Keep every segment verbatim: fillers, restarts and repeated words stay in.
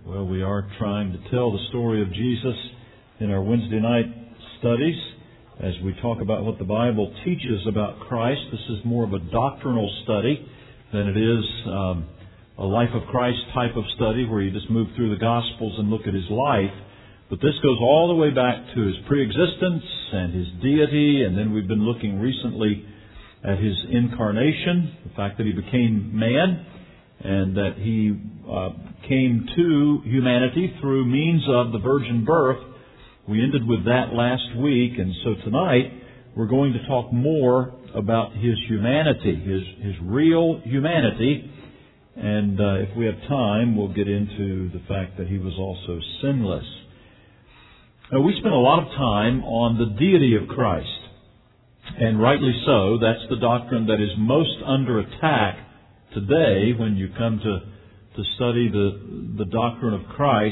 Well, we are trying to tell the story of Jesus in our Wednesday night studies as we talk about what the Bible teaches about Christ. This is more of a doctrinal study than it is um, a life of Christ type of study where you just move through the Gospels and look at His life. But this goes all the way back to His preexistence and His deity, and then we've been looking recently at His incarnation, the fact that He became man, and that He uh, came to humanity through means of the virgin birth. We ended with that last week, and so tonight we're going to talk more about His humanity, His, his real humanity, and uh, if we have time, we'll get into the fact that He was also sinless. Now, we spent a lot of time on the deity of Christ, and rightly so. That's the doctrine that is most under attack today when you come to, to study the, the doctrine of Christ.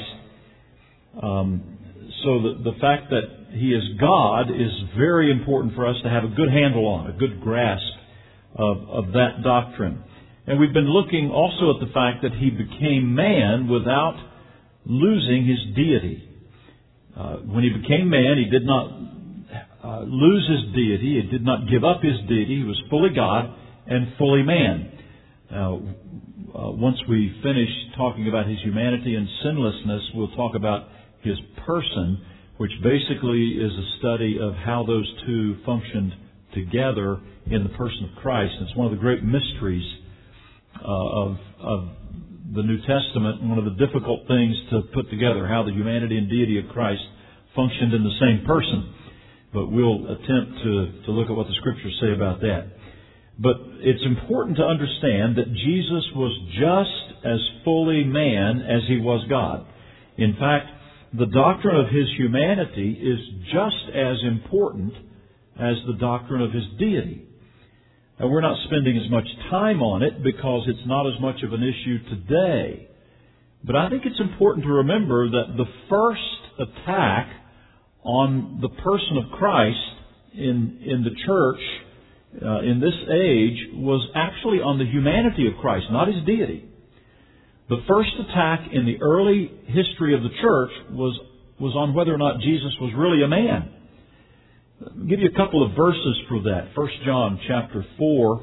Um, so the, the fact that He is God is very important for us to have a good handle on, a good grasp of, of that doctrine. And we've been looking also at the fact that He became man without losing His deity. Uh, when He became man, He did not uh, lose His deity. He did not give up His deity. He was fully God and fully man. Now, uh, once we finish talking about His humanity and sinlessness, we'll talk about His person, which basically is a study of how those two functioned together in the person of Christ. And it's one of the great mysteries uh, of, of the New Testament, and one of the difficult things to put together, how the humanity and deity of Christ functioned in the same person. But we'll attempt to, to look at what the Scriptures say about that. But it's important to understand that Jesus was just as fully man as He was God. In fact, the doctrine of His humanity is just as important as the doctrine of His deity. Now, we're not spending as much time on it because it's not as much of an issue today. But I think it's important to remember that the first attack on the person of Christ in, in the church uh, in this age was actually on the humanity of Christ, not His deity. The first attack in the early history of the church was, was on whether or not Jesus was really a man. I'll give you a couple of verses for that. First John chapter four,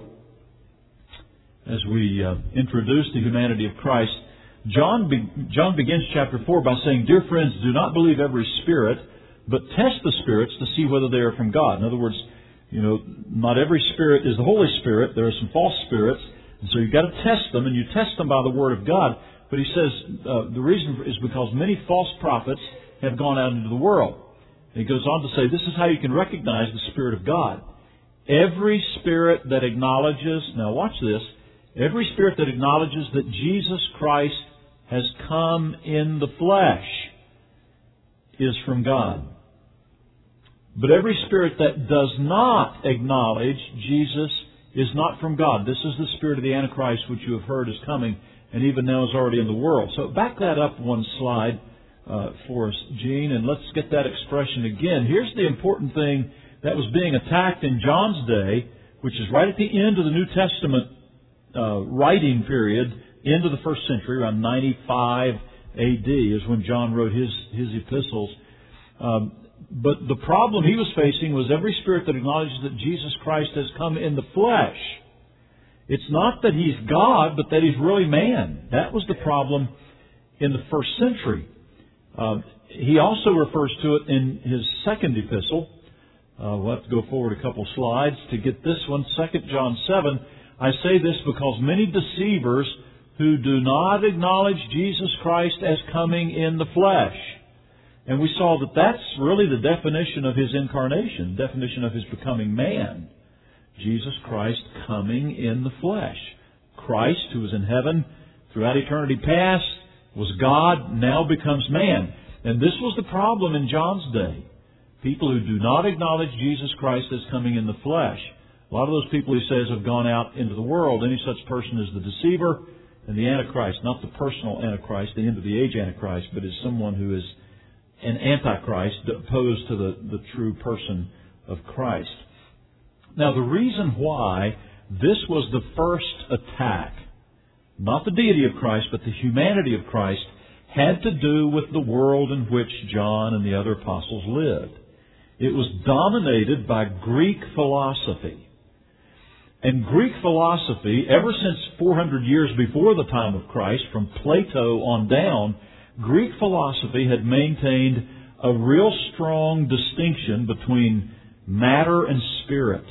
as we uh, introduce the humanity of Christ. John, be, John begins chapter four by saying, "Dear friends, do not believe every spirit, but test the spirits to see whether they are from God." In other words, you know, not every spirit is the Holy Spirit. There are some false spirits, and so you've got to test them, and you test them by the Word of God. But he says uh, the reason is because many false prophets have gone out into the world. He goes on to say, this is how you can recognize the Spirit of God. Every spirit that acknowledges, now watch this, every spirit that acknowledges that Jesus Christ has come in the flesh is from God. But every spirit that does not acknowledge Jesus is not from God. This is the spirit of the Antichrist, which you have heard is coming, and even now is already in the world. So back that up one slide. Uh, for us, Gene, and let's get that expression again. Here's the important thing that was being attacked in John's day, which is right at the end of the New Testament uh, writing period, into the first century, around ninety-five A D is when John wrote his, his epistles. Um, but the problem he was facing was every spirit that acknowledges that Jesus Christ has come in the flesh. It's not that He's God, but that He's really man. That was the problem in the first century. Uh, he also refers to it in his second epistle. Uh, we'll have to go forward a couple slides to get this one. Second John seven. I say this because many deceivers who do not acknowledge Jesus Christ as coming in the flesh. And we saw that that's really the definition of His incarnation, definition of His becoming man. Jesus Christ coming in the flesh. Christ, who was in heaven throughout eternity past, was God, now becomes man. And this was the problem in John's day. People who do not acknowledge Jesus Christ as coming in the flesh. A lot of those people, he says, have gone out into the world. Any such person is the deceiver and the Antichrist. Not the personal Antichrist, the end of the age Antichrist, but is someone who is an Antichrist opposed to the, the true person of Christ. Now, the reason why this was the first attack, not the deity of Christ, but the humanity of Christ, had to do with the world in which John and the other apostles lived. It was dominated by Greek philosophy. And Greek philosophy, ever since four hundred years before the time of Christ, from Plato on down, Greek philosophy had maintained a real strong distinction between matter and spirit.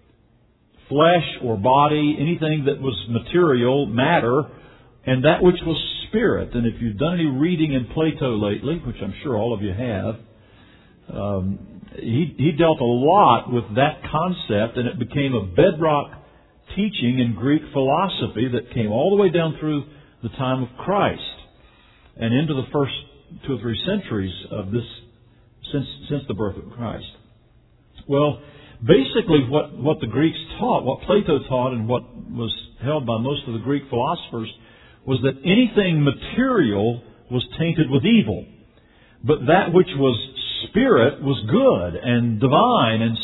Flesh or body, anything that was material, matter, and that which was spirit. And if you've done any reading in Plato lately, which I'm sure all of you have, um, he, he dealt a lot with that concept, and it became a bedrock teaching in Greek philosophy that came all the way down through the time of Christ and into the first two or three centuries of this, since since the birth of Christ. Well, basically what, what the Greeks taught, what Plato taught and what was held by most of the Greek philosophers, was that anything material was tainted with evil. But that which was spirit was good and divine. And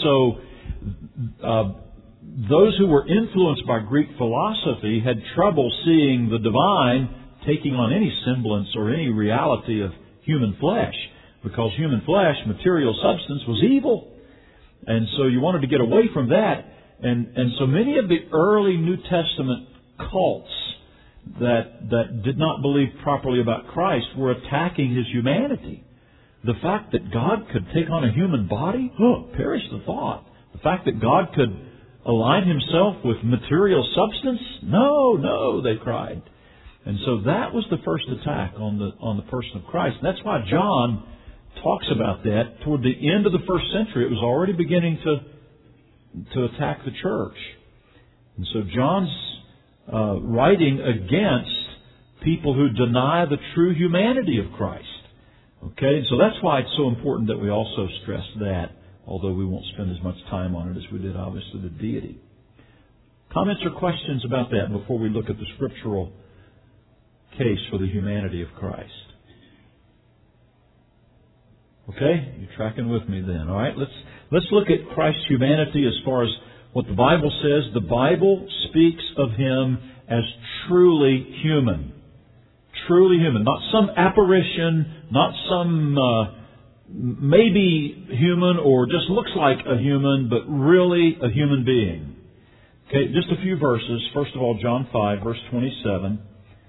so uh, those who were influenced by Greek philosophy had trouble seeing the divine taking on any semblance or any reality of human flesh, because human flesh, material substance, was evil. And so you wanted to get away from that. And, and so many of the early New Testament cults that, that did not believe properly about Christ were attacking His humanity. The fact that God could take on a human body? Oh, perish the thought. The fact that God could align Himself with material substance? No, no, they cried. And so that was the first attack on the on the person of Christ. And that's why John talks about that. Toward the end of the first century, it was already beginning to to attack the church. And so John's uh, writing against people who deny the true humanity of Christ. Okay, so that's why it's so important that we also stress that, although we won't spend as much time on it as we did, obviously, the deity. Comments or questions about that before we look at the scriptural case for the humanity of Christ? Okay, you're tracking with me then. All right, let's let's look at Christ's humanity as far as what the Bible says. The Bible speaks of Him as truly human. Truly human. Not some apparition, not some uh, maybe human or just looks like a human, but really a human being. Okay, just a few verses. First of all, John five, verse twenty-seven.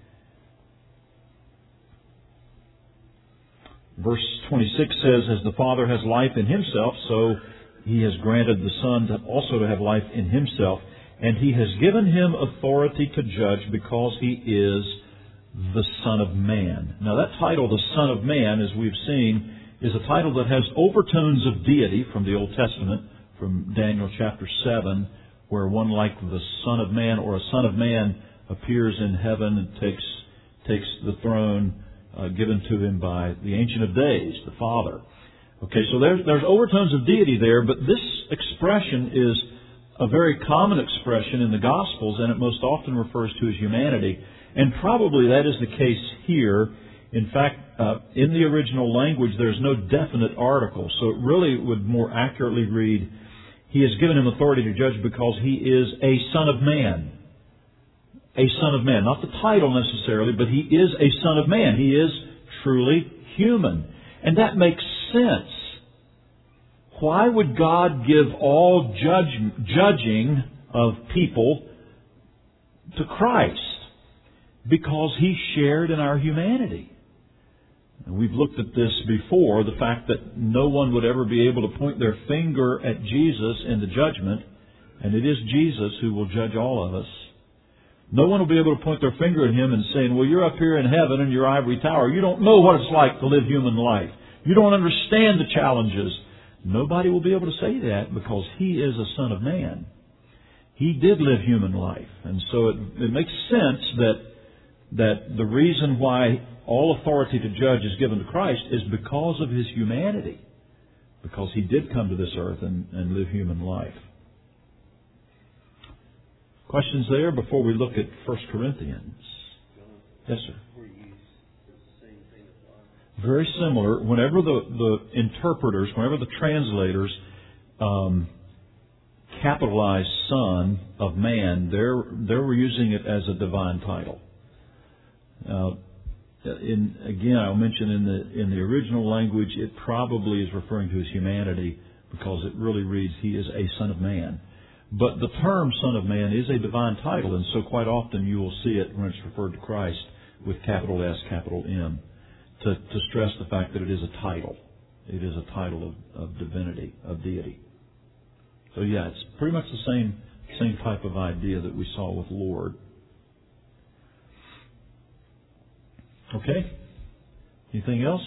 Verse twenty-six says, as the Father has life in Himself, so He has granted the Son to also to have life in Himself. And He has given Him authority to judge because He is the Son of Man. Now that title, the Son of Man, as we've seen, is a title that has overtones of deity from the Old Testament, from Daniel chapter seven, where one like the Son of Man or a Son of Man appears in heaven and takes takes the throne uh, given to Him by the Ancient of Days, the Father. Okay, so there's, there's overtones of deity there, but this expression is a very common expression in the Gospels, and it most often refers to His humanity. And probably that is the case here. In fact, uh, in the original language, there's no definite article, so it really would more accurately read, He has given Him authority to judge because He is a Son of Man. A Son of Man. Not the title necessarily, but He is a Son of Man. He is truly human. And that makes sense. Why would God give all judge, judging of people to Christ? Because He shared in our humanity. And we've looked at this before, the fact that no one would ever be able to point their finger at Jesus in the judgment, and it is Jesus who will judge all of us. No one will be able to point their finger at Him and saying, well, you're up here in heaven in your ivory tower. You don't know what it's like to live human life. You don't understand the challenges. Nobody will be able to say that because He is a Son of Man. He did live human life. And so it, it makes sense that, that the reason why all authority to judge is given to Christ is because of His humanity. Because He did come to this earth and, and live human life. Questions there before we look at First Corinthians? Yes, sir. Very similar. Whenever the, the interpreters, whenever the translators um, capitalize Son of Man, they're, they were using it as a divine title. Uh, in again, I'll mention in the in the original language, it probably is referring to his humanity because it really reads, he is a Son of Man. But the term Son of Man is a divine title, and so quite often you will see it when it's referred to Christ with capital S, capital M, to, to stress the fact that it is a title. It is a title of, of divinity, of deity. So yeah, it's pretty much the same same type of idea that we saw with Lord. Okay? Anything else?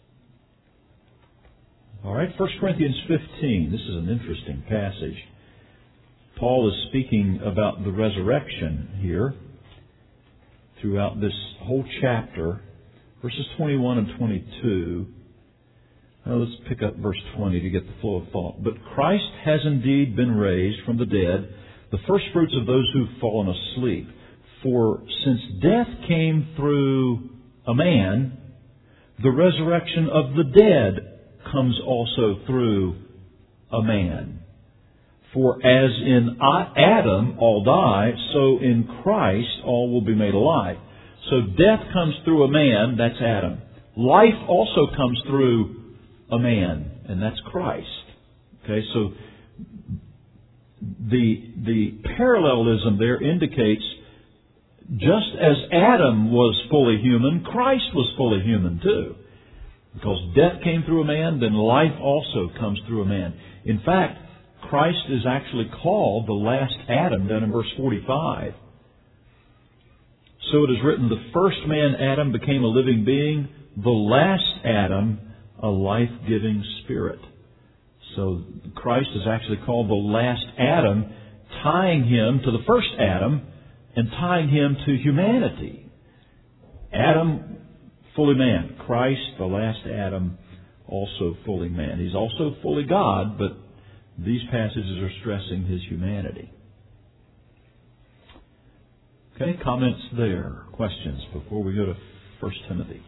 All right, First Corinthians fifteen. This is an interesting passage. Paul is speaking about the resurrection here throughout this whole chapter, verses twenty-one and twenty-two. Now let's pick up verse twenty to get the flow of thought. But Christ has indeed been raised from the dead, the firstfruits of those who've fallen asleep. For since death came through a man, the resurrection of the dead comes also through a man. For as in Adam all die, so in Christ all will be made alive. So death comes through a man, that's Adam. Life also comes through a man, and that's Christ. Okay, so the the parallelism there indicates just as Adam was fully human, Christ was fully human too. Because death came through a man, then life also comes through a man. In fact, Christ is actually called the last Adam down in verse forty-five. So it is written, the first man, Adam, became a living being. The last Adam, a life-giving spirit. So Christ is actually called the last Adam, tying him to the first Adam and tying him to humanity. Adam, fully man. Christ, the last Adam, also fully man. He's also fully God, but these passages are stressing his humanity. Okay, comments there, questions before we go to First Timothy.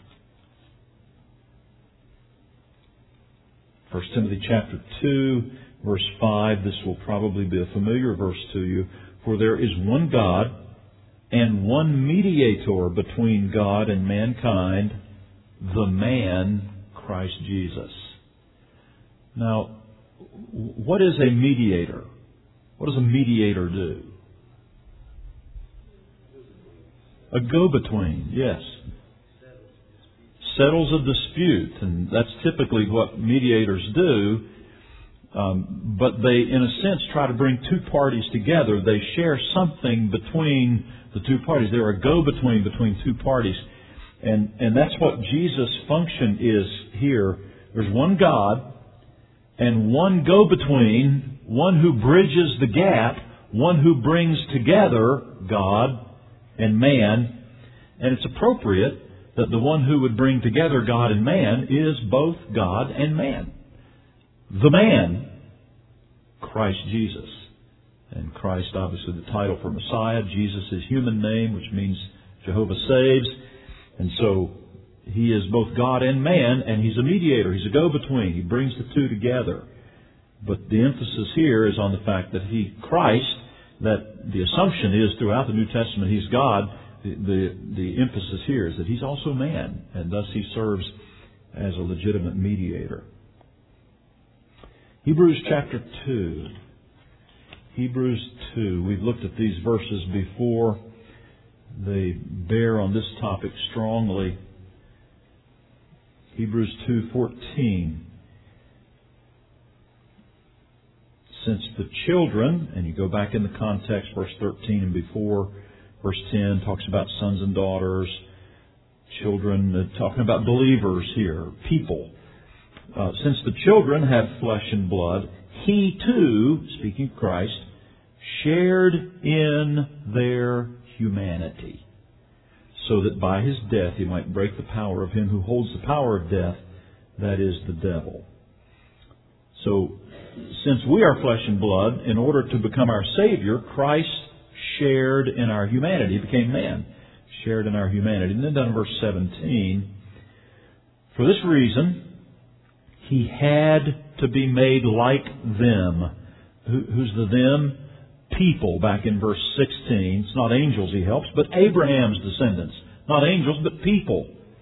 First Timothy chapter two, verse five. This will probably be a familiar verse to you. For there is one God and one mediator between God and mankind, the man Christ Jesus. Now, what is a mediator? What does a mediator do? A go-between, yes. Settles a dispute, and that's typically what mediators do. Um, but they, in a sense, try to bring two parties together. They share something between the two parties. They're a go-between between two parties. And, and that's what Jesus' function is here. There's one God and one go-between, one who bridges the gap, one who brings together God and man. And it's appropriate that the one who would bring together God and man is both God and man. The man, Christ Jesus. And Christ, obviously, the title for Messiah. Jesus is human name, which means Jehovah saves. And so he is both God and man, and he's a mediator. He's a go-between. He brings the two together. But the emphasis here is on the fact that he, Christ, that the assumption is throughout the New Testament he's God. The, the, the emphasis here is that he's also man, and thus he serves as a legitimate mediator. Hebrews chapter two. Hebrews two. We've looked at these verses before. They bear on this topic strongly. Hebrews two fourteen. Since the children, and you go back in the context, verse thirteen and before, verse ten talks about sons and daughters, children, uh, talking about believers here, people. Uh, since the children have flesh and blood, he too, speaking of Christ, shared in their humanity, so that by his death he might break the power of him who holds the power of death, that is the devil. So, since we are flesh and blood, in order to become our Savior, Christ shared in our humanity. He became man, shared in our humanity. And then down in verse seventeen, for this reason, he had to be made like them. Who, who's the them? People, back in verse sixteen. It's not angels he helps, but Abraham's descendants. Not angels, but people.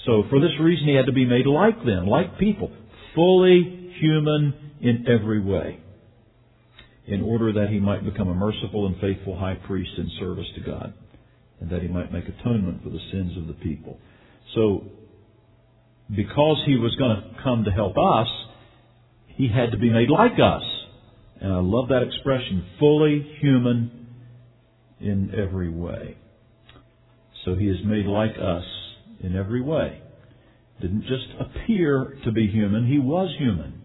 So for this reason, He had to be made like them, like people, fully human in every way, in order that He might become a merciful and faithful high priest in service to God, and that He might make atonement for the sins of the people. So, because He was going to come to help us, He had to be made like us. And I love that expression, fully human in every way. So He is made like us in every way. Didn't just appear to be human, He was human.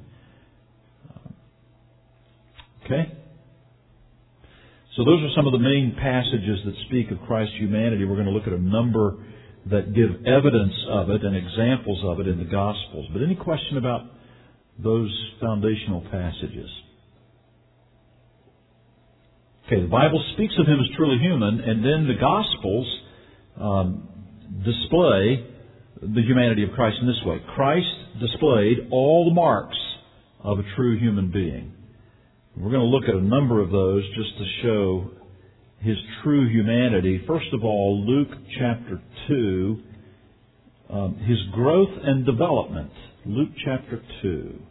Okay? So those are some of the main passages that speak of Christ's humanity. We're going to look at a number that give evidence of it and examples of it in the Gospels. But any question about those foundational passages? Okay, the Bible speaks of Him as truly human, and then the Gospels um, display the humanity of Christ in this way. Christ displayed all the marks of a true human being. We're going to look at a number of those just to show His true humanity. First of all, Luke chapter two, um, His growth and development. Luke chapter two.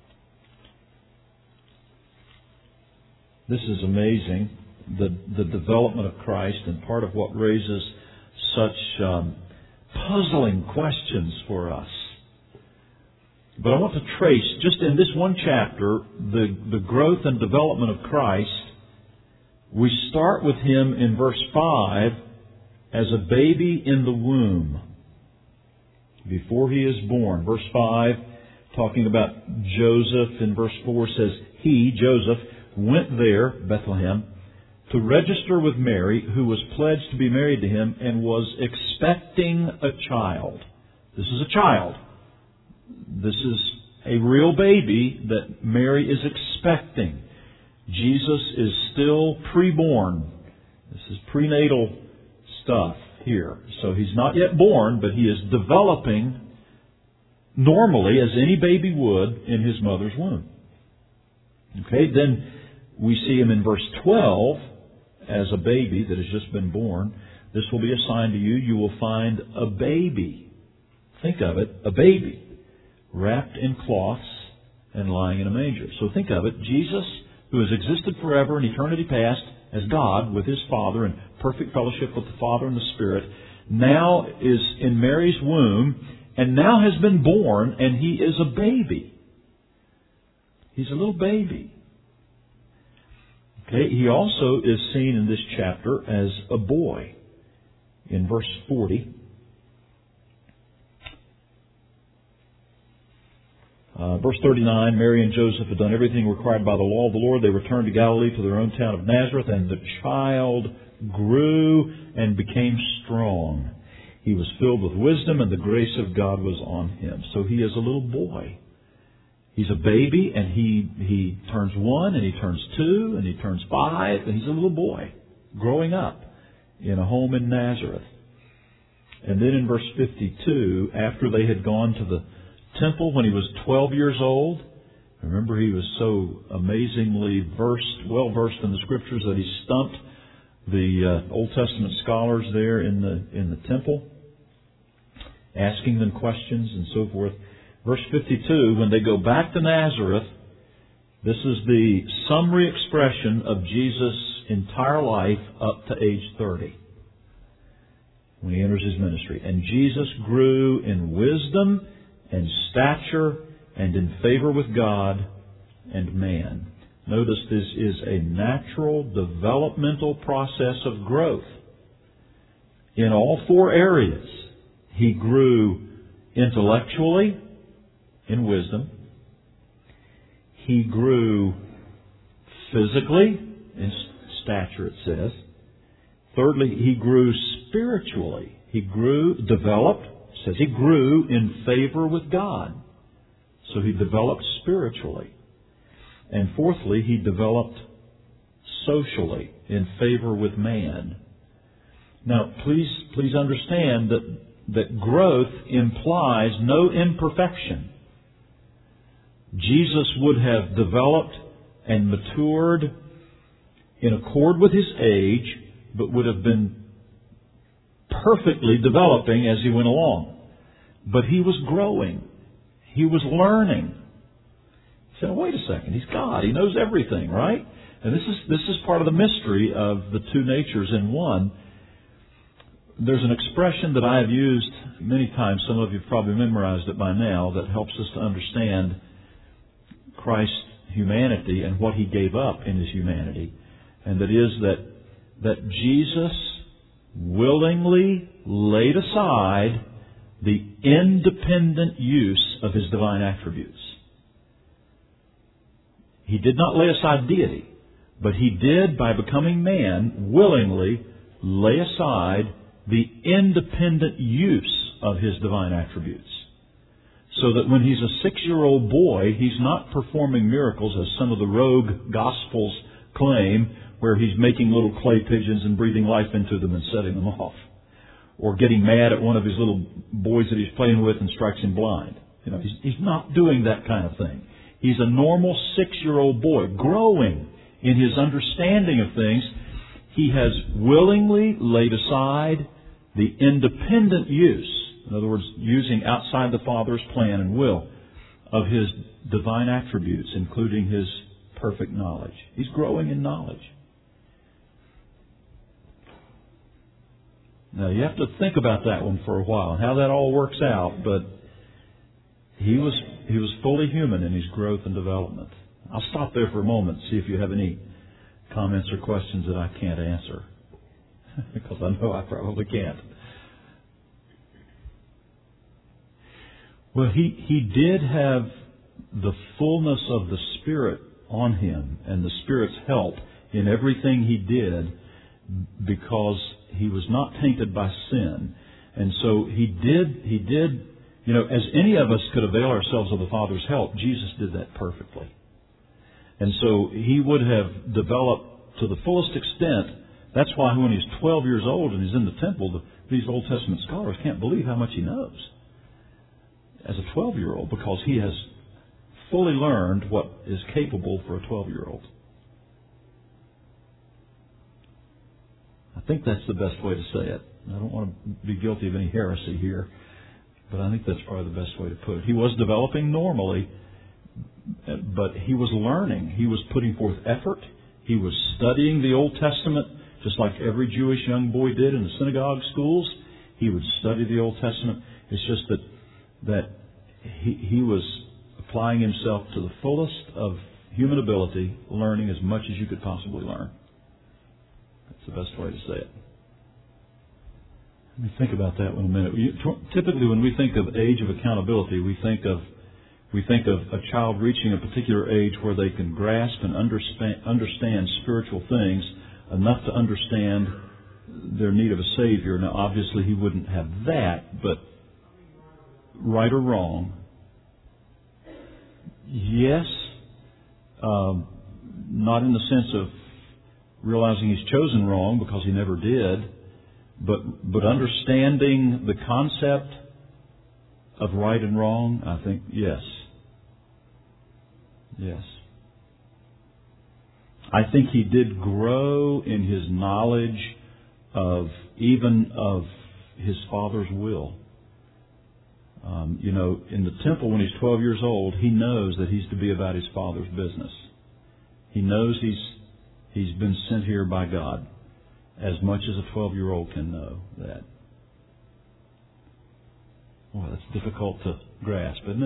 This is amazing, the, the development of Christ, and part of what raises such um, puzzling questions for us. But I want to trace, just in this one chapter, the, the growth and development of Christ. We start with Him in verse five as a baby in the womb, before He is born. Verse five, talking about Joseph, in verse four says, He, Joseph, went there, Bethlehem, to register with Mary, who was pledged to be married to him and was expecting a child. This is a child. This is a real baby that Mary is expecting. Jesus is still preborn. This is prenatal stuff here. So He's not yet born, but He is developing normally as any baby would in his mother's womb. Okay, then we see Him in verse twelve as a baby that has just been born. This will be a sign to you. You will find a baby. Think of it, a baby, wrapped in cloths and lying in a manger. So think of it, Jesus, who has existed forever in eternity past as God with His Father in perfect fellowship with the Father and the Spirit, now is in Mary's womb and now has been born, and He is a baby. He's a little baby. Okay, He also is seen in this chapter as a boy. In verse forty, Uh, verse thirty-nine, Mary and Joseph had done everything required by the law of the Lord. They returned to Galilee to their own town of Nazareth, and the child grew and became strong. He was filled with wisdom, and the grace of God was on Him. So He is a little boy. He's a baby, and he, he turns one, and he turns two, and he turns five, and he's a little boy growing up in a home in Nazareth. And then in verse fifty-two, after they had gone to the temple when he was twelve years old. Remember, he was so amazingly versed, well versed in the Scriptures that he stumped the uh, Old Testament scholars there in the in the temple, asking them questions and so forth. Verse fifty-two, when they go back to Nazareth, this is the summary expression of Jesus' entire life up to age thirty, when he enters His ministry. And Jesus grew in wisdom and stature and in favor with God and man. Notice this is a natural developmental process of growth in all four areas. He grew intellectually in wisdom. He grew physically in stature, it says. Thirdly, he grew spiritually. He grew, developed, says he grew in favor with God. So he developed spiritually. And fourthly, he developed socially in favor with man. Now, please, please understand that, that growth implies no imperfection. Jesus would have developed and matured in accord with His age, but would have been perfectly developing as He went along. but He was growing. He was learning. He said, wait a second, He's God. He knows everything, right? And this is this is part of the mystery of the two natures in one. There's an expression that I have used many times. Some of you have probably memorized it by now, that helps us to understand Christ's humanity and what He gave up in His humanity. And that is that, that Jesus willingly laid aside the independent use of His divine attributes. He did not lay aside deity, but He did, by becoming man, willingly lay aside the independent use of His divine attributes. So that when He's a six-year-old boy, He's not performing miracles as some of the rogue Gospels claim, where He's making little clay pigeons and breathing life into them and setting them off. Or getting mad at one of His little boys that He's playing with and strikes him blind. You know, He's, he's not doing that kind of thing. He's a normal six-year-old boy, growing in his understanding of things. He has willingly laid aside the independent use, in other words, using outside the Father's plan and will, of His divine attributes, including His perfect knowledge. He's growing in knowledge. Now, you have to think about that one for a while, and how that all works out, but He was He was fully human in His growth and development. I'll stop there for a moment and see if you have any comments or questions that I can't answer. Because I know I probably can't. Well, he, he did have the fullness of the Spirit on Him and the Spirit's help in everything He did, because He was not tainted by sin. And so He did, He did, you know, as any of us could avail ourselves of the Father's help, Jesus did that perfectly. And so He would have developed to the fullest extent. That's why when He's twelve years old and He's in the temple, the, these Old Testament scholars can't believe how much He knows as a twelve-year-old, because He has fully learned what is capable for a twelve-year-old. I think that's the best way to say it. I don't want to be guilty of any heresy here, but I think that's probably the best way to put it. He was developing normally, but He was learning. He was putting forth effort. He was studying the Old Testament, just like every Jewish young boy did in the synagogue schools. He would study the Old Testament. It's just that that he, he was applying himself to the fullest of human ability, learning as much as you could possibly learn. That's the best way to say it. Let me think about that one a minute. You, typically, when we think of age of accountability, we think of we think of a child reaching a particular age where they can grasp and understand, understand spiritual things enough to understand their need of a Savior. Now, obviously, he wouldn't have that, but right or wrong, yes, um, not in the sense of realizing he's chosen wrong, because he never did, but but understanding the concept of right and wrong, I think, yes. Yes. I think he did grow in his knowledge of even of his Father's will. Um, you know, in the temple when he's twelve years old, he knows that he's to be about his Father's business. He knows he's he's been sent here by God, as much as a twelve-year-old can know that. Well, that's difficult to grasp, isn't it?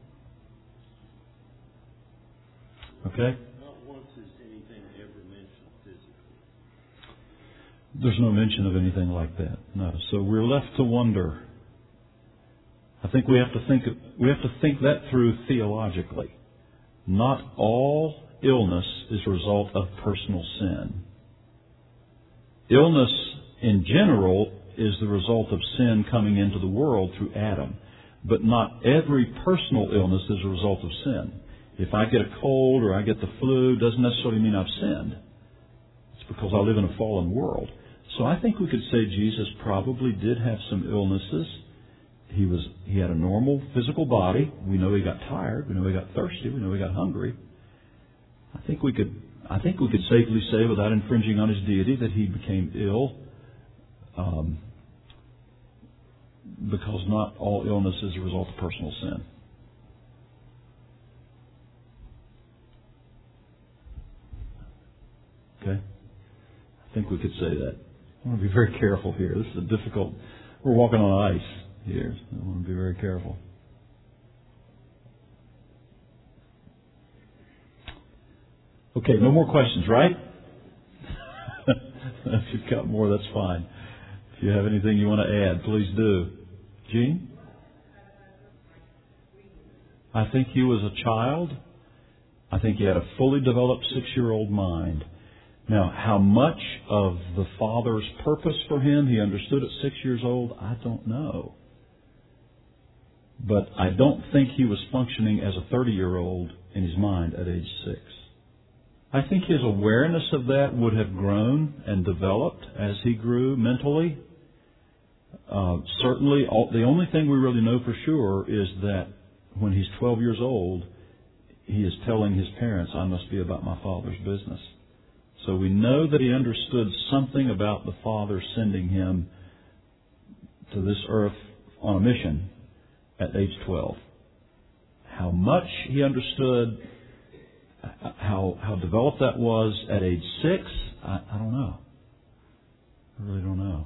Okay? Not once is anything ever mentioned physically. There's no mention of anything like that. No. So we're left to wonder. I think we have to think we have to think that through theologically. Not all illness is a result of personal sin. Illness in general is the result of sin coming into the world through Adam. But not every personal illness is a result of sin. If I get a cold or I get the flu, it doesn't necessarily mean I've sinned. It's because I live in a fallen world. So I think we could say Jesus probably did have some illnesses. He was he had a normal physical body. We know he got tired. We know he got thirsty. We know he got hungry. I think we could I think we could safely say, without infringing on his deity, that he became ill. Um, because not all illness is a result of personal sin. Okay? I think we could say that. I want to be very careful here. This is a difficult... We're walking on ice here. So I want to be very careful. Okay, no more questions, right? If you've got more, that's fine. If you have anything you want to add, please do. Gene? I think he was a child. I think he had a fully developed six-year-old mind. Now, how much of the Father's purpose for him he understood at six years old, I don't know. But I don't think he was functioning as a thirty-year-old in his mind at age six. I think his awareness of that would have grown and developed as he grew mentally. Uh, certainly, all, the only thing we really know for sure is that when he's twelve years old, he is telling his parents, I must be about my Father's business. So we know that he understood something about the Father sending him to this earth on a mission at age twelve. How much he understood, how how developed that was at age six, I, I don't know. I really don't know.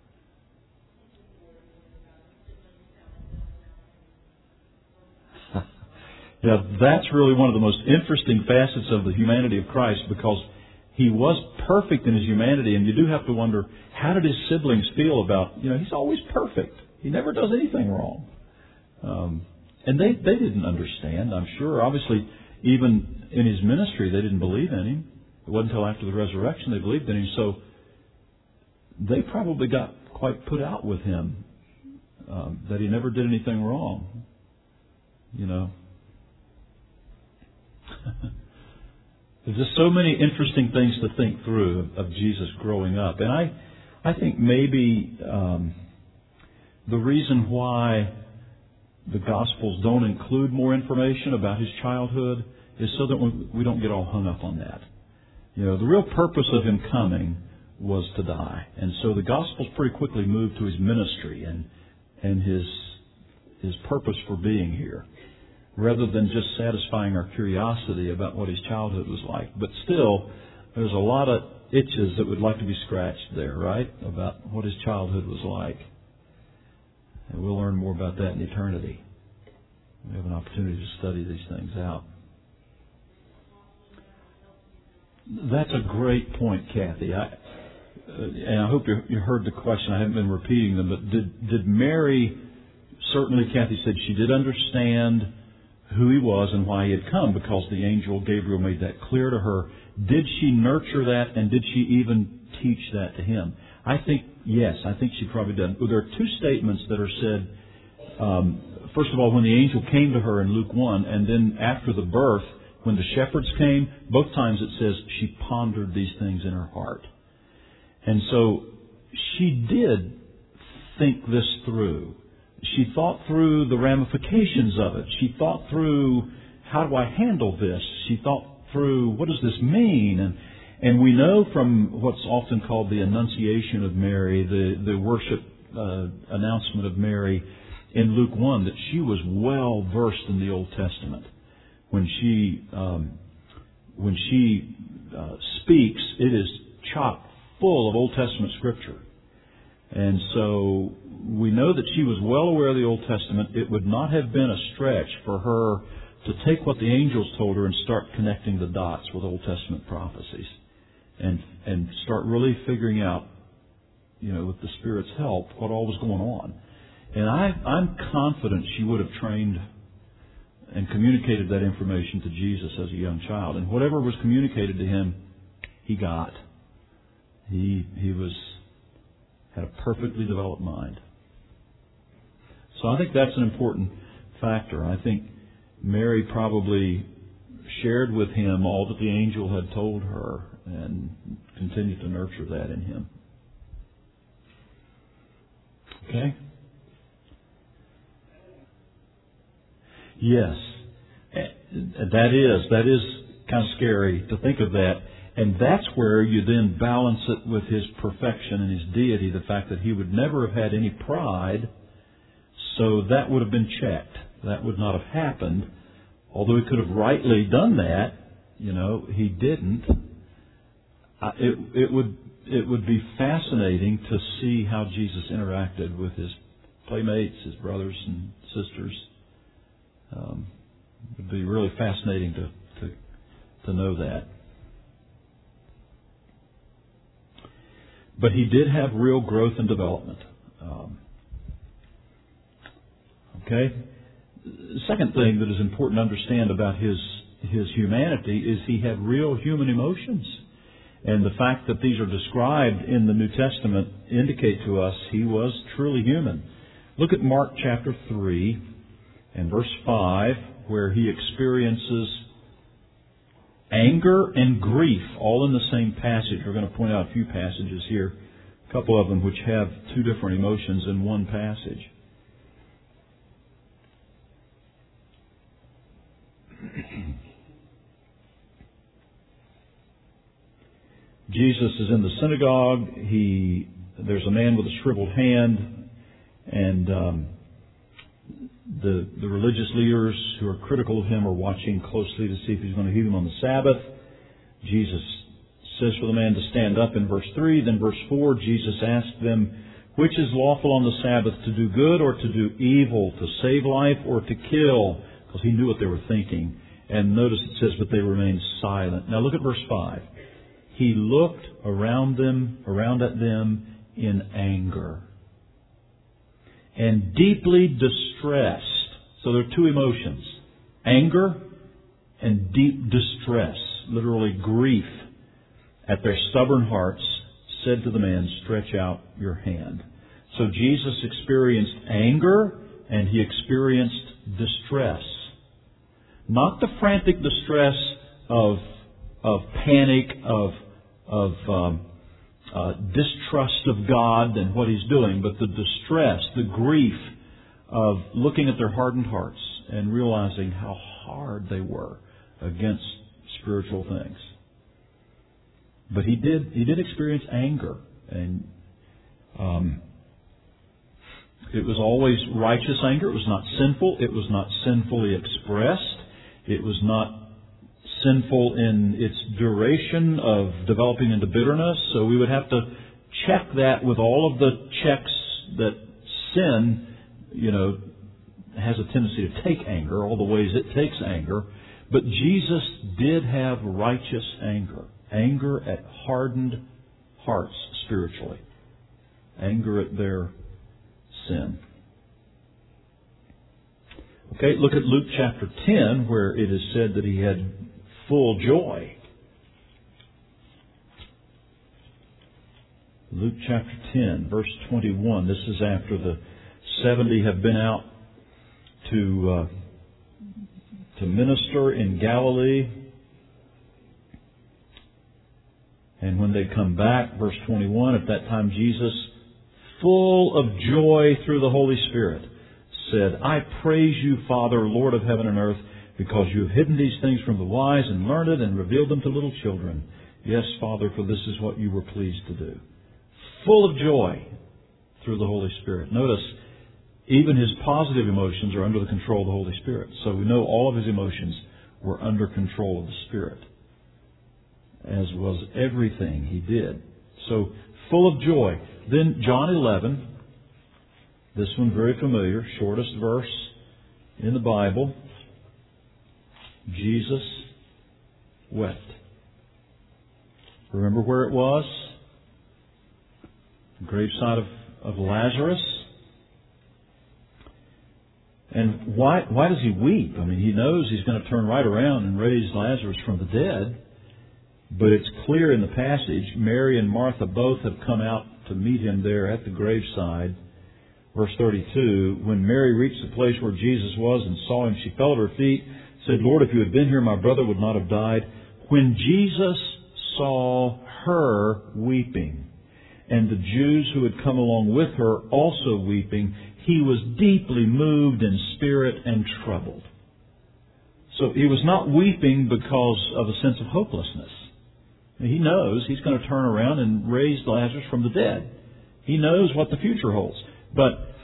Yeah, that's really one of the most interesting facets of the humanity of Christ, because he was perfect in his humanity, and you do have to wonder, how did his siblings feel about, you know, he's always perfect. He never does anything wrong. Um, and they, they didn't understand, I'm sure. Obviously, even in his ministry, they didn't believe in him. It wasn't until after the resurrection they believed in him. So they probably got quite put out with him, um, that he never did anything wrong. You know. There's just so many interesting things to think through of, of Jesus growing up. And I, I think maybe um, the reason why the Gospels don't include more information about his childhood is so that we, we don't get all hung up on that. You know, the real purpose of him coming was to die. And so the Gospels pretty quickly moved to his ministry and, and his, his purpose for being here, rather than just satisfying our curiosity about what his childhood was like. But still, there's a lot of itches that would like to be scratched there, right? About what his childhood was like. And we'll learn more about that in eternity. We have an opportunity to study these things out. That's a great point, Kathy. I, uh, and I hope you, you heard the question. I haven't been repeating them. But did, did Mary, certainly Kathy said she did understand who he was and why he had come, because the angel Gabriel made that clear to her. Did she nurture that, and did she even teach that to him? I think, yes, I think she probably did. There are two statements that are said. Um, first of all, when the angel came to her in Luke one, and then after the birth, when the shepherds came, both times it says she pondered these things in her heart. And so she did think this through. She thought through the ramifications of it. She thought through, how do I handle this? She thought through, what does this mean? And and we know from what's often called the Annunciation of Mary, the, the worship uh, announcement of Mary in Luke one, that she was well versed in the Old Testament. When she um, when she uh, speaks, it is chock full of Old Testament scripture. And so we know that she was well aware of the Old Testament. It would not have been a stretch for her to take what the angels told her and start connecting the dots with Old Testament prophecies, and and start really figuring out, you know, with the Spirit's help, what all was going on. And I, I'm confident she would have trained and communicated that information to Jesus as a young child. And whatever was communicated to him, he got. He he was had a perfectly developed mind. So I think that's an important factor. I think Mary probably shared with him all that the angel had told her and continued to nurture that in him. Okay? Yes. That is, that is kind of scary to think of that. And that's where you then balance it with his perfection and his deity, the fact that he would never have had any pride So that would have been checked. That would not have happened. Although he could have rightly done that, you know, he didn't. Uh, it, it would it would be fascinating to see how Jesus interacted with his playmates, his brothers and sisters. Um, it would be really fascinating to, to to know that. But he did have real growth and development. Um, okay? The second thing that is important to understand about his his humanity is he had real human emotions. And the fact that these are described in the New Testament indicate to us he was truly human. Look at Mark chapter three and verse five, where he experiences anger and grief all in the same passage. We're going to point out a few passages here, a couple of them which have two different emotions in one passage. Jesus is in the synagogue. He there's a man with a shriveled hand, and um, the the religious leaders who are critical of him are watching closely to see if he's going to heal him on the Sabbath. Jesus says for the man to stand up in verse three. Then verse four, Jesus asked them, "Which is lawful on the Sabbath, to do good or to do evil, to save life or to kill?" Because he knew what they were thinking. And notice it says, "But they remained silent." Now look at verse five. He looked around them, around at them in anger and deeply distressed. So there are two emotions: anger and deep distress, literally grief at their stubborn hearts, said to the man, "Stretch out your hand." So Jesus experienced anger and he experienced distress. Not the frantic distress of of panic, of of um, uh, distrust of God and what He's doing, but the distress, the grief of looking at their hardened hearts and realizing how hard they were against spiritual things. But he did he did experience anger, and um, it was always righteous anger. It was not sinful. It was not sinfully expressed. It was not sinful in its duration of developing into bitterness. So we would have to check that with all of the checks that sin, you know, has a tendency to take anger, all the ways it takes anger. But Jesus did have righteous anger. Anger at hardened hearts spiritually. Anger at their sin. Okay, look at Luke chapter ten, where it is said that he had full joy. Luke chapter ten, verse twenty-one. This is after the seventy have been out to uh, to minister in Galilee. And when they come back, verse twenty-one, at that time Jesus, full of joy through the Holy Spirit, said, "I praise you, Father, Lord of heaven and earth, because you have hidden these things from the wise and learned and revealed them to little children. Yes, Father, for this is what you were pleased to do." Full of joy through the Holy Spirit. Notice, even his positive emotions are under the control of the Holy Spirit. So we know all of his emotions were under control of the Spirit, as was everything he did. So, full of joy. Then John eleven, this one very familiar, shortest verse in the Bible. Jesus wept. Remember where it was? The graveside of, of Lazarus. And why why does he weep? I mean, he knows he's going to turn right around and raise Lazarus from the dead. But it's clear in the passage, Mary and Martha both have come out to meet him there at the graveside. Verse thirty-two, when Mary reached the place where Jesus was and saw him, she fell at her feet, said, "Lord, if you had been here, my brother would not have died." When Jesus saw her weeping, and the Jews who had come along with her also weeping, he was deeply moved in spirit and troubled. So he was not weeping because of a sense of hopelessness. He knows he's going to turn around and raise Lazarus from the dead. He knows what the future holds. But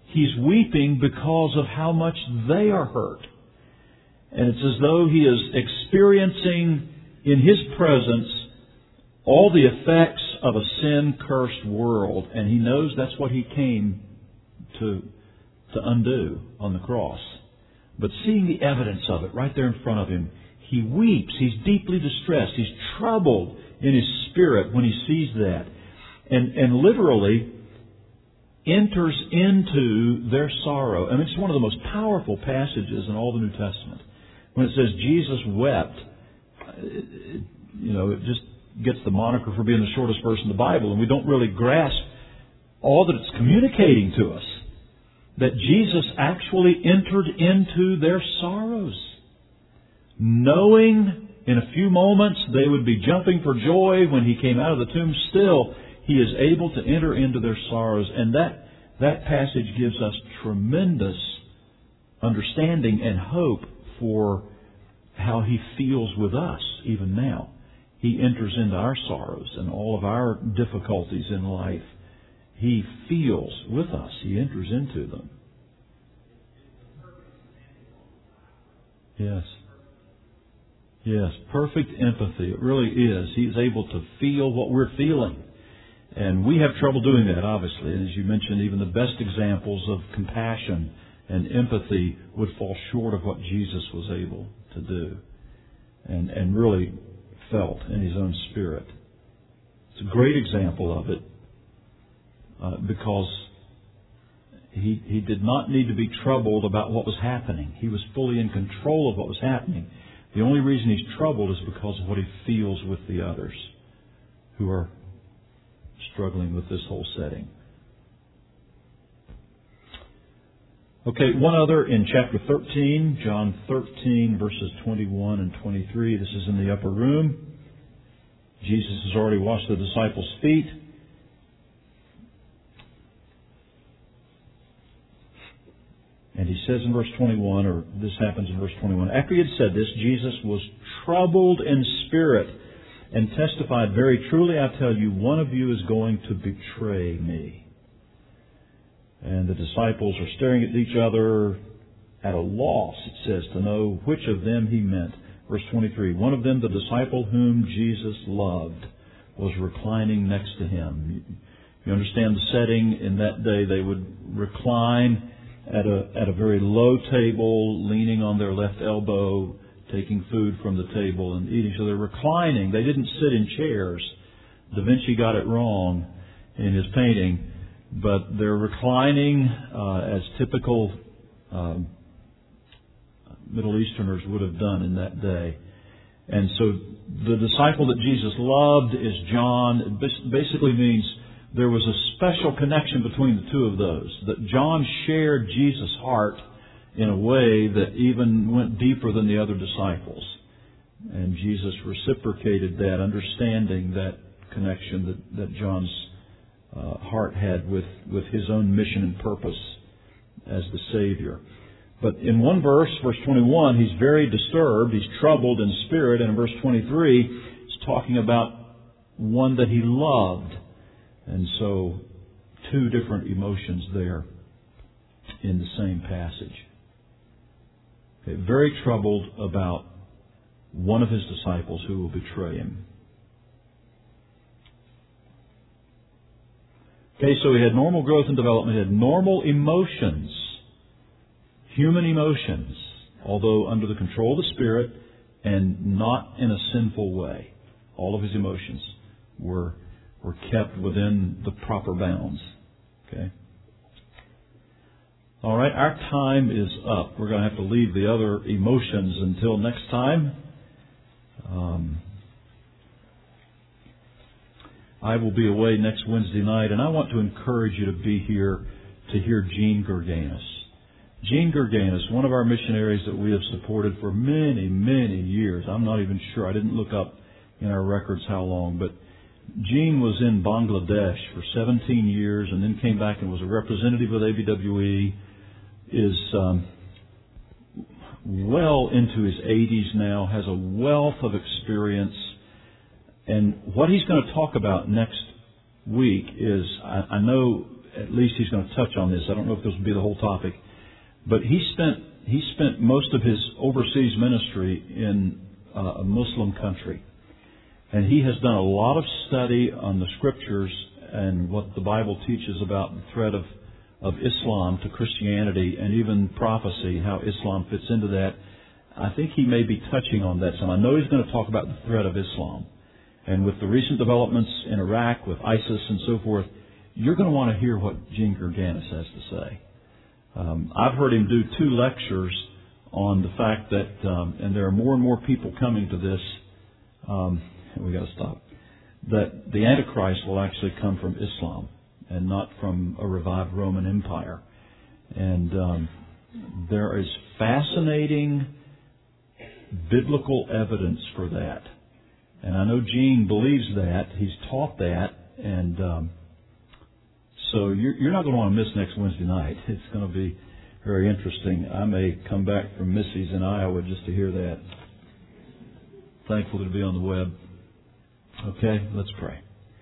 He's weeping because of how much they are hurt. And it's as though he is experiencing in his presence all the effects of a sin-cursed world. And he knows that's what he came to, to undo on the cross. But seeing the evidence of it right there in front of him, he weeps. He's deeply distressed. He's troubled in his spirit when he sees that. And, and literally enters into their sorrow. I mean, it's one of the most powerful passages in all the New Testament. When it says Jesus wept, it, you know, it just gets the moniker for being the shortest verse in the Bible, and we don't really grasp all that it's communicating to us. That Jesus actually entered into their sorrows, knowing in a few moments they would be jumping for joy when he came out of the tomb. Still, he is able to enter into their sorrows. And that, that passage gives us tremendous understanding and hope for how he feels with us even now. He enters into our sorrows and all of our difficulties in life. He feels with us. He enters into them. Yes. Yes, perfect empathy. It really is. He's able to feel what we're feeling. And we have trouble doing that, obviously. And as you mentioned, even the best examples of compassion and empathy would fall short of what Jesus was able to do and, and really felt in his own spirit. It's a great example of it uh, because he, he did not need to be troubled about what was happening. He was fully in control of what was happening. The only reason he's troubled is because of what he feels with the others who are struggling with this whole setting. Okay, one other in chapter thirteen, John thirteen, verses twenty-one and twenty-three. This is in the upper room. Jesus has already washed the disciples' feet. And he says in verse twenty-one, or this happens in verse twenty-one, after he had said this, Jesus was troubled in spirit and testified, very truly I tell you, one of you is going to betray me. And the disciples are staring at each other at a loss, it says, to know which of them he meant. Verse twenty-three, one of them, the disciple whom Jesus loved, was reclining next to him. You understand the setting. In that day they would recline at a, at a very low table, leaning on their left elbow, taking food from the table and eating. So they're reclining. They didn't sit in chairs. Da Vinci got it wrong in his painting. But they're reclining uh, as typical um, Middle Easterners would have done in that day. And so the disciple that Jesus loved is John. It basically means there was a special connection between the two of those. That John shared Jesus' heart in a way that even went deeper than the other disciples. And Jesus reciprocated that, understanding that connection that, that John's uh, heart had with, with his own mission and purpose as the Savior. But in one verse, verse twenty-one, he's very disturbed, he's troubled in spirit. And in verse twenty-three, he's talking about one that he loved. And so, two different emotions there in the same passage. Okay, very troubled about one of his disciples who will betray him. Okay, so he had normal growth and development. He had normal emotions, human emotions, although under the control of the Spirit and not in a sinful way. All of his emotions were were kept within the proper bounds. Okay. All right, our time is up. We're going to have to leave the other emotions until next time. Um, I will be away next Wednesday night, and I want to encourage you to be here to hear Gene Gerganis. Gene Gerganis, one of our missionaries that we have supported for many, many years. I'm not even sure. I didn't look up in our records how long, but Gene was in Bangladesh for seventeen years and then came back and was a representative with A B W E, is um, well into his eighties now, has a wealth of experience. And what he's going to talk about next week is, I, I know at least he's going to touch on this. I don't know if this will be the whole topic. But he spent he spent most of his overseas ministry in uh, a Muslim country. And he has done a lot of study on the Scriptures and what the Bible teaches about the threat of, of Islam to Christianity and even prophecy, how Islam fits into that. I think he may be touching on that some. I know he's going to talk about the threat of Islam. And with the recent developments in Iraq with ISIS and so forth, you're going to want to hear what Gene Gerganis has to say. Um, I've heard him do two lectures on the fact that, um, and there are more and more people coming to this, um, we got to stop, that the Antichrist will actually come from Islam and not from a revived Roman Empire. And um, there is fascinating biblical evidence for that. And I know Gene believes that. He's taught that. And um, so you're, you're not going to want to miss next Wednesday night. It's going to be very interesting. I may come back from Missy's in Iowa just to hear that. Thankful to be on the web. Okay, let's pray.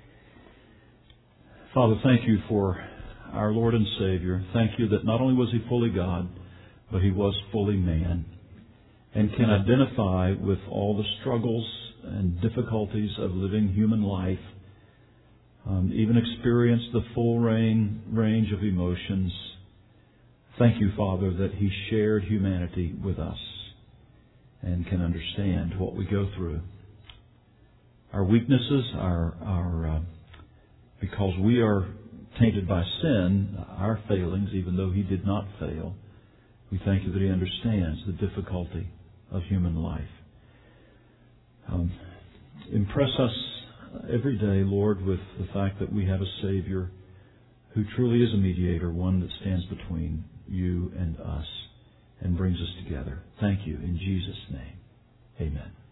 Father, thank you for our Lord and Savior. Thank you that not only was He fully God, but He was fully man, and can identify with all the struggles and difficulties of living human life, um, even experience the full rain, range of emotions. Thank you, Father, that He shared humanity with us and can understand what we go through. Our weaknesses, our, our uh, because we are tainted by sin, our failings, even though He did not fail, we thank you that He understands the difficulty of human life. Um, impress us every day, Lord, with the fact that we have a Savior who truly is a mediator, one that stands between you and us and brings us together. Thank you in Jesus' name. Amen.